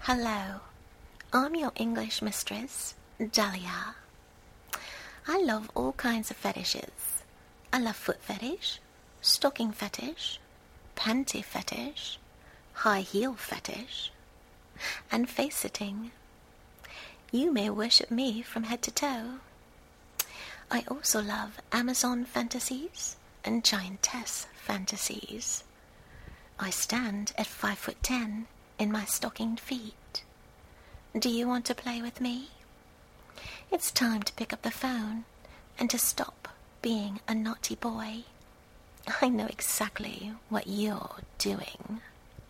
Hello, I'm your English mistress, Dahlia. I love all kinds of fetishes. I love foot fetish, stocking fetish, panty fetish, high heel fetish, and face sitting. You may worship me from head to toe. I also love Amazon fantasies and giantess fantasies. I stand at 5'10" in my stockinged feet. Do you want to play with me? It's time to pick up the phone and to stop being a naughty boy. I know exactly what you're doing.